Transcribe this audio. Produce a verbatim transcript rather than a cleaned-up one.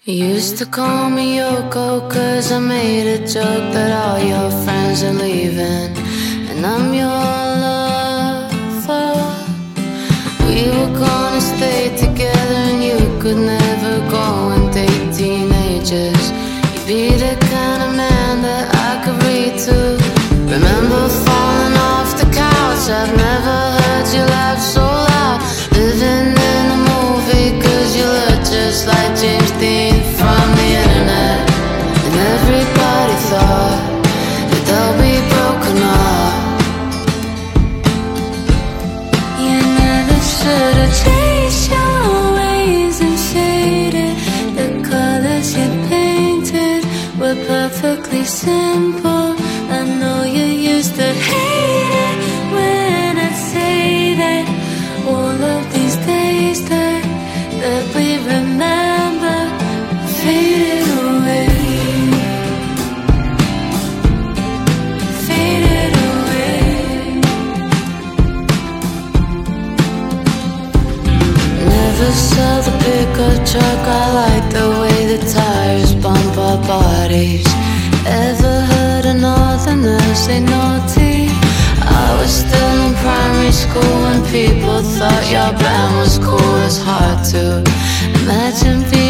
You used to call me Yoko, cause I made a joke that all your friends are leaving, and I'm your lover. We were gonna stay together and you could never go and date teenagers. You'd be the kind of man that I could read to. Remember falling off the couch, I've never heard you laugh so loud. Living in a movie cause you look just like James Dean from the internet. And everybody thought that they'll be broken up. You never should've changed your ways and shaded. The colors you painted were perfectly simple. I know you used to hate it when I say that all of these days that, that we remember faded away, faded away. Never saw the pickup truck, I like the way the tires bump our bodies. Ever heard a northerner say naughty? I was still in primary school when people thought your band was cool. It's hard to imagine being